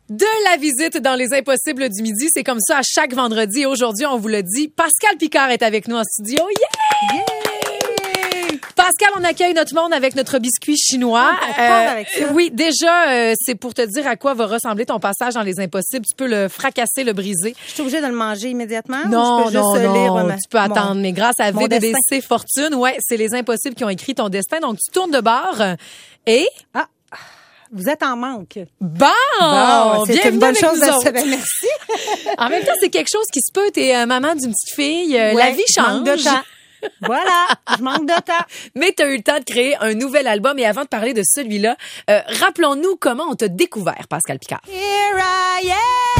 de la visite dans les Impossibles du Midi. C'est comme ça à chaque vendredi. Et aujourd'hui, on vous le dit, Pascal Picard est avec nous en studio. Yeah! Yeah! Pascal, on accueille notre monde avec notre biscuit chinois. On part avec ça. Oui, déjà, c'est pour te dire à quoi va ressembler ton passage dans les Impossibles. Tu peux le fracasser, le briser. Je suis obligée de le manger immédiatement? Non, ou je peux juste lire tu peux attendre. Mais grâce à mon VDDC Fortune, ouais, c'est les Impossibles qui ont écrit ton destin. Donc, tu tournes de bord et... Ah! Vous êtes en manque. Bon, c'est une bonne chose de autres. savoir. Merci. En même temps, c'est quelque chose qui se peut. T'es maman d'une petite fille. La vie je change. manque de temps. Voilà, je manque de temps. Mais tu as eu le temps de créer un nouvel album. Et avant de parler de celui-là, rappelons-nous comment on t'a découvert, Pascal Picard. Here I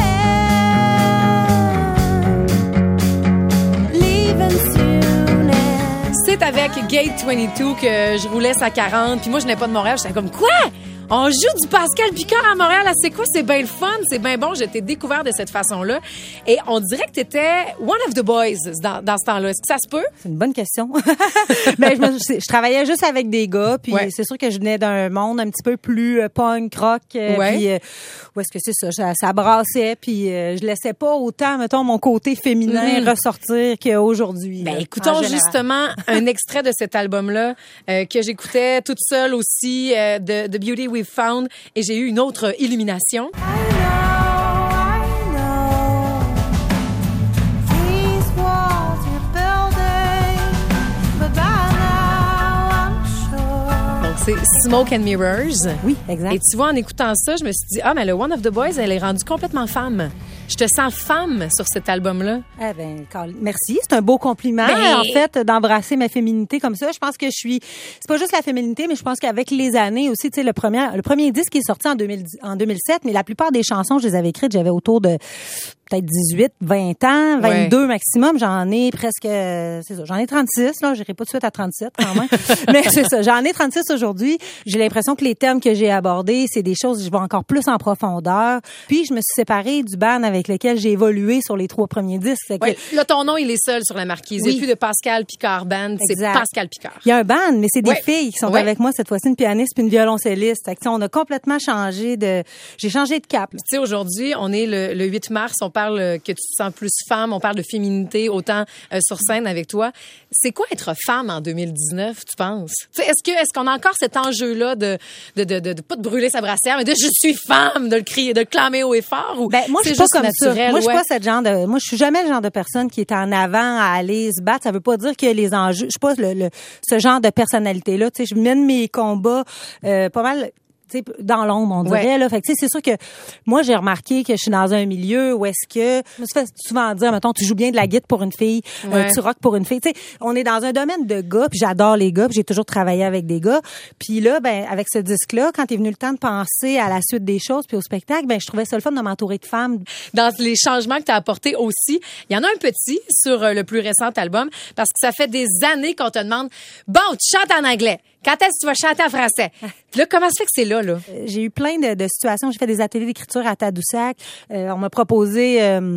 am, leaving soon. C'est avec Gate 22 que je roulais sa 40. Puis moi, je n'ai pas de Montréal. J'étais comme, quoi? On joue du Pascal Picard à Montréal. C'est quoi? C'est bien le fun. C'est bien bon. Je t'ai découvert de cette façon-là. Et on dirait que t'étais one of the boys dans ce temps-là. Est-ce que ça se peut? C'est une bonne question. Ben, je travaillais juste avec des gars, puis c'est sûr que je venais d'un monde un petit peu plus punk, rock, puis où est-ce que c'est ça? Ça brassait, puis je laissais pas autant, mettons, mon côté féminin ressortir qu'aujourd'hui. Ben, écoutons justement un extrait de cet album-là que j'écoutais toute seule aussi, de The Beauty We've Found, et j'ai eu une autre illumination. C'est Smoke and Mirrors. Oui, exact. Et tu vois, en écoutant ça, je me suis dit, mais le One of the Boys, elle est rendue complètement femme. Je te sens femme sur cet album-là. Eh ben, merci. C'est un beau compliment, en fait, d'embrasser ma féminité comme ça. Je pense que c'est pas juste la féminité, mais je pense qu'avec les années aussi, tu sais, le premier disque qui est sorti en 2007, mais la plupart des chansons, je les avais écrites, j'avais autour de peut-être 18, 20 ans, 22 maximum. J'en ai presque, c'est ça, j'en ai 36, là. J'irai pas tout de suite à 37, quand même. Mais c'est ça, j'en ai 36 aujourd'hui. J'ai l'impression que les thèmes que j'ai abordés, c'est des choses, je vais encore plus en profondeur. Puis, je me suis séparée du band avec lequel j'ai évolué sur les 3 premiers disques. Là, ton nom, il est seul sur la marquise. Il n'y a plus de Pascal Picard Band, c'est Pascal Picard. Il y a un band, mais c'est des filles qui sont avec moi cette fois-ci, une pianiste puis une violoncelliste. Fait que, on a complètement j'ai changé de cap. Tu sais, aujourd'hui, on est le 8 mars, on parle que tu te sens plus femme, on parle de féminité autant sur scène avec toi. C'est quoi être femme en 2019, tu penses? Tu sais, est-ce qu'on a encore cet enjeu-là de pas de brûler sa brassière, mais de je suis femme, de le crier, de le clamer haut et fort? Ou ben, moi, je suis pas comme naturel, ça. Moi, je suis jamais le genre de personne qui est en avant à aller se battre. Ça veut pas dire que les enjeux, je suis pas ce genre de personnalité-là. Tu sais, je mène mes combats pas mal dans l'ombre, on dirait, là. Fait que, c'est sûr que moi, j'ai remarqué que je suis dans un milieu où est-ce que, je me suis fait souvent dire, mettons, tu joues bien de la guitare pour une fille, tu rock pour une fille. Tu sais, on est dans un domaine de gars, puis j'adore les gars, puis j'ai toujours travaillé avec des gars. Puis là, ben, avec ce disque-là, quand est venu le temps de penser à la suite des choses puis au spectacle, ben, je trouvais ça le fun de m'entourer de femmes. Dans les changements que tu as apportés aussi, il y en a un petit sur le plus récent album, parce que ça fait des années qu'on te demande, bon, tu chantes en anglais. Quand est-ce que tu vas chanter en français? Puis là, comment ça fait que c'est là? J'ai eu plein de situations. J'ai fait des ateliers d'écriture à Tadoussac. On m'a proposé,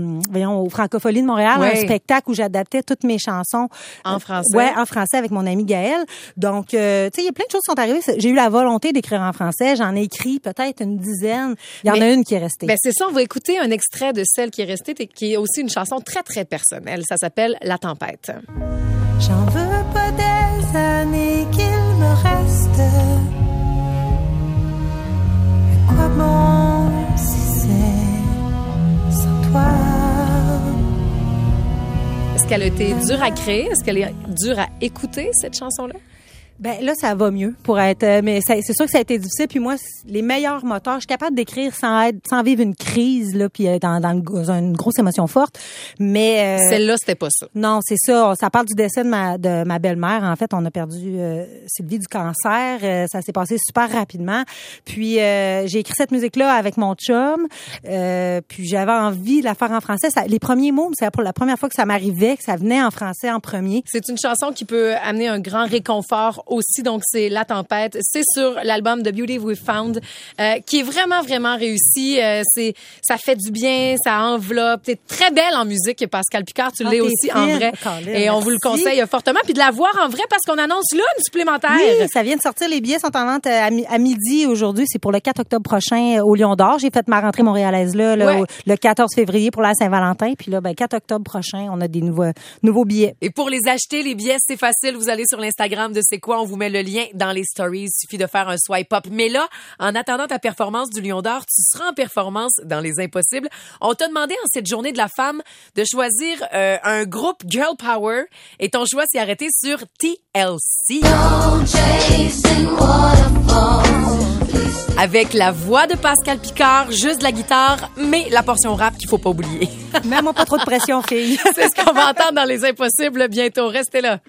au Francophonie de Montréal, un spectacle où j'adaptais toutes mes chansons. En français? Ouais, en français avec mon ami Gaël. Donc, tu sais, il y a plein de choses qui sont arrivées. J'ai eu la volonté d'écrire en français. J'en ai écrit peut-être une dizaine. Il y en a une qui est restée. Ben, c'est ça. On va écouter un extrait de celle qui est restée, qui est aussi une chanson très, très personnelle. Ça s'appelle La Tempête. J'en veux pas des années qu'il me reste. À quoi bon si c'est sans toi? Est-ce qu'elle a été dure à créer? Est-ce qu'elle est dure à écouter, cette chanson-là? Ben là, ça va mieux pour être. Mais c'est sûr que ça a été difficile. Puis moi, les meilleurs moteurs, je suis capable d'écrire sans vivre une crise là, puis dans une grosse émotion forte. Mais celle-là, c'était pas ça. Non, c'est ça. Ça parle du décès de ma belle-mère. En fait, on a perdu Sylvie du cancer. Ça s'est passé super rapidement. Puis j'ai écrit cette musique-là avec mon chum. Puis j'avais envie de la faire en français. Les premiers mots, c'est pour la première fois que ça m'arrivait, que ça venait en français en premier. C'est une chanson qui peut amener un grand réconfort aussi, donc c'est La Tempête. C'est sur l'album The Beauty We Found, qui est vraiment, vraiment réussi. Ça fait du bien, ça enveloppe. T'es très belle en musique, Pascal Picard. Tu l'es aussi en vrai. Et on vous le conseille fortement. Puis de la voir en vrai parce qu'on annonce là une supplémentaire. Oui, ça vient de sortir. Les billets sont en vente à midi aujourd'hui. C'est pour le 4 octobre prochain au Lion d'Or. J'ai fait ma rentrée montréalaise là, le 14 février pour la Saint-Valentin. Puis là, 4 octobre prochain, on a des nouveaux billets. Et pour les acheter, les billets, c'est facile. Vous allez sur l'Instagram de C'est quoi? On vous met le lien dans les stories. Il suffit de faire un swipe up. Mais là, en attendant ta performance du Lion d'Or, tu seras en performance dans Les Impossibles. On t'a demandé en cette journée de la femme de choisir un groupe Girl Power et ton choix s'est arrêté sur TLC. Avec la voix de Pascal Picard, juste de la guitare, mais la portion rap qu'il faut pas oublier. Mets-moi pas trop de pression, fille. C'est ce qu'on va entendre dans Les Impossibles bientôt. Restez là.